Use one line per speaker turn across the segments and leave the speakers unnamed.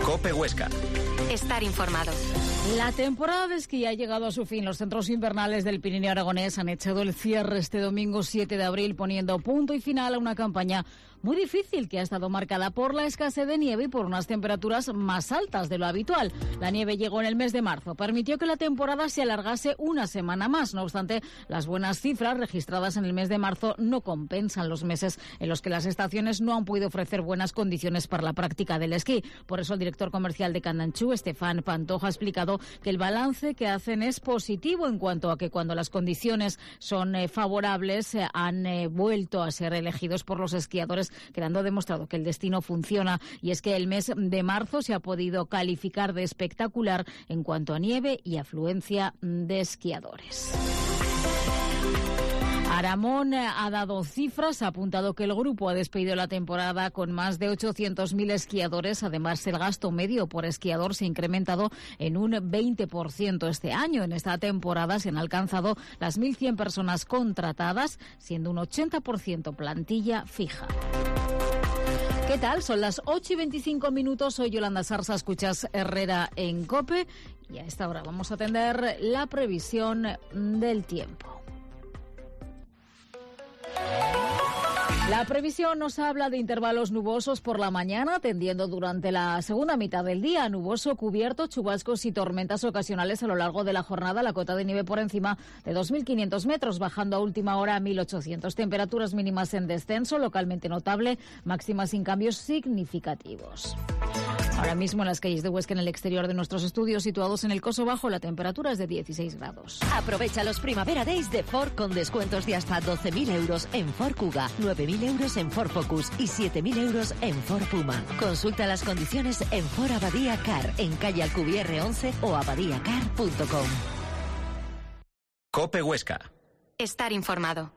COPE Huesca.
Estar informado.
La temporada de esquí ha llegado a su fin. Los centros invernales del Pirineo aragonés han echado el cierre este domingo 7 de abril, poniendo punto y final a una campaña muy difícil que ha estado marcada por la escasez de nieve y por unas temperaturas más altas de lo habitual. La nieve llegó en el mes de marzo, permitió que la temporada se alargase una semana más. No obstante, las buenas cifras registradas en el mes de marzo no compensan los meses en los que las estaciones no han podido ofrecer buenas condiciones para la práctica del esquí. Por eso el director comercial de Candanchú, Estefan Pantoja, ha explicado que el balance que hacen es positivo en cuanto a que cuando las condiciones son favorables han vuelto a ser elegidos por los esquiadores, quedando demostrado que el destino funciona. Y es que el mes de marzo se ha podido calificar de espectacular en cuanto a nieve y afluencia de esquiadores. Aramón ha dado cifras, ha apuntado que el grupo ha despedido la temporada con más de 800.000 esquiadores. Además, el gasto medio por esquiador se ha incrementado en un 20% este año. En esta temporada se han alcanzado las 1.100 personas contratadas, siendo un 80% plantilla fija. ¿Qué tal? Son las 8:25. Soy Yolanda Sarsa, escuchas Herrera en COPE y a esta hora vamos a atender la previsión del tiempo. La previsión nos habla de intervalos nubosos por la mañana, tendiendo durante la segunda mitad del día a nuboso cubierto, chubascos y tormentas ocasionales a lo largo de la jornada. La cota de nieve por encima de 2.500 metros, bajando a última hora a 1.800. Temperaturas mínimas en descenso, localmente notable, máximas sin cambios significativos. Ahora mismo en las calles de Huesca, en el exterior de nuestros estudios situados en el Coso Bajo, la temperatura es de 16 grados.
Aprovecha los Primavera Days de Ford con descuentos de hasta 12.000 euros en Ford Kuga, 9.000 euros en Ford Focus y 7.000 euros en Ford Puma. Consulta las condiciones en Ford Abadía Car, en calle Alcubierre 11 o abadiacar.com.
COPE Huesca.
Estar informado.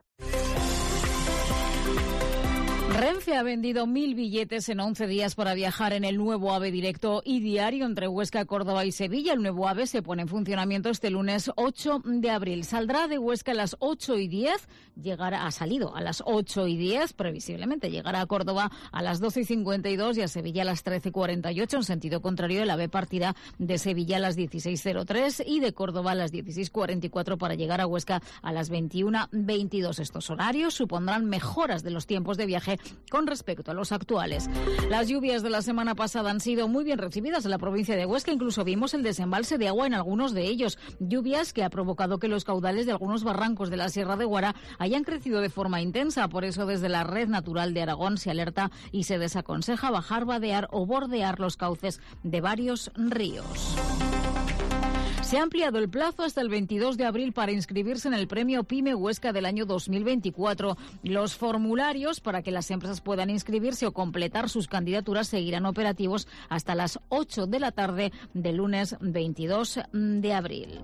Renfe ha vendido 1.000 billetes en 11 días para viajar en el nuevo AVE directo y diario entre Huesca, Córdoba y Sevilla. El nuevo AVE se pone en funcionamiento este lunes 8 de abril. Saldrá de Huesca a las 8:10, ha salido a las 8:10, previsiblemente llegará a Córdoba a las 12:52 y a Sevilla a las 13:48. En sentido contrario, el AVE partirá de Sevilla a las 16:03 y de Córdoba a las 16:44 para llegar a Huesca a las 21:22. Estos horarios supondrán mejoras de los tiempos de viaje con respecto a los actuales. Las lluvias de la semana pasada han sido muy bien recibidas en la provincia de Huesca, incluso vimos el desembalse de agua en algunos de ellos. Lluvias que ha provocado que los caudales de algunos barrancos de la Sierra de Guara hayan crecido de forma intensa. Por eso desde la Red Natural de Aragón se alerta y se desaconseja bajar, vadear o bordear los cauces de varios ríos. Se ha ampliado el plazo hasta el 22 de abril para inscribirse en el Premio PYME Huesca del año 2024. Los formularios para que las empresas puedan inscribirse o completar sus candidaturas seguirán operativos hasta las 8 de la tarde del lunes 22 de abril.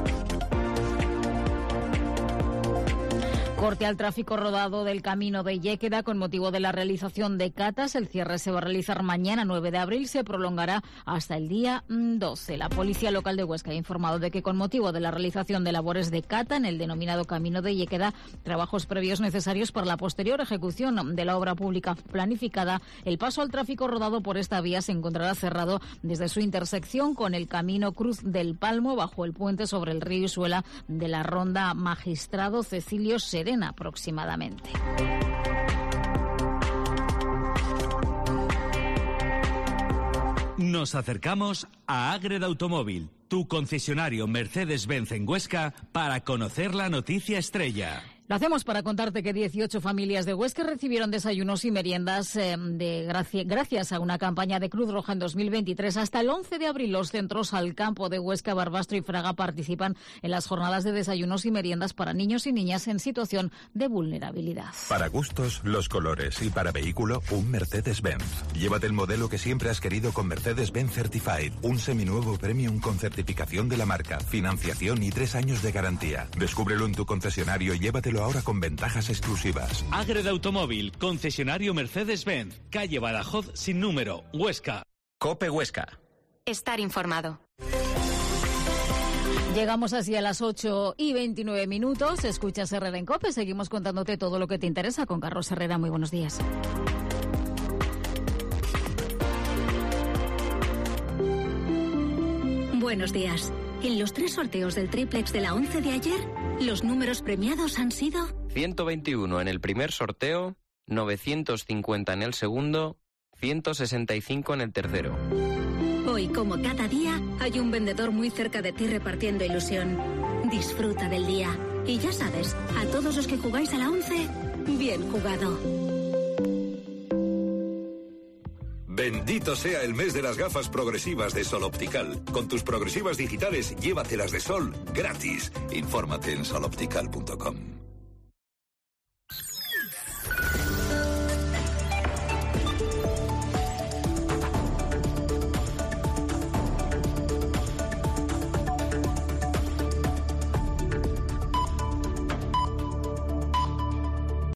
Corte al tráfico rodado del camino de Lléqueda con motivo de la realización de catas. El cierre se va a realizar mañana 9 de abril, se prolongará hasta el día 12. La Policía Local de Huesca ha informado de que con motivo de la realización de labores de cata en el denominado camino de Lléqueda, trabajos previos necesarios para la posterior ejecución de la obra pública planificada, el paso al tráfico rodado por esta vía se encontrará cerrado desde su intersección con el camino Cruz del Palmo bajo el puente sobre el río Isuela de la ronda Magistrado Cecilio Serena aproximadamente.
Nos acercamos a Ágreda Automóvil, tu concesionario Mercedes-Benz en Huesca, para conocer la noticia estrella.
Lo hacemos para contarte que 18 familias de Huesca recibieron desayunos y meriendas gracias a una campaña de Cruz Roja en 2023. Hasta el 11 de abril los centros Alcampo de Huesca, Barbastro y Fraga participan en las jornadas de desayunos y meriendas para niños y niñas en situación de vulnerabilidad.
Para gustos, los colores y para vehículo, un Mercedes-Benz. Llévate el modelo que siempre has querido con Mercedes-Benz Certified, un seminuevo premium con certificación de la marca, financiación y 3 años de garantía. Descúbrelo en tu concesionario y llévatelo ahora con ventajas exclusivas.
Ágreda Automóvil, concesionario Mercedes-Benz, calle Badajoz sin número, Huesca.
COPE Huesca.
Estar informado.
Llegamos así a las 8:29. Escuchas Herrera en COPE. Seguimos contándote todo lo que te interesa con Carlos Herrera. Muy buenos días.
Buenos días. En los 3 sorteos del triplex de la 11 de ayer, los números premiados han sido
121 en el primer sorteo, 950 en el segundo, 165 en el tercero.
Hoy, como cada día, hay un vendedor muy cerca de ti repartiendo ilusión. Disfruta del día. Y ya sabes, a todos los que jugáis a la 11, bien jugado.
Bendito sea el mes de las gafas progresivas de Sol Optical. Con tus progresivas digitales, llévatelas de Sol gratis. Infórmate en soloptical.com.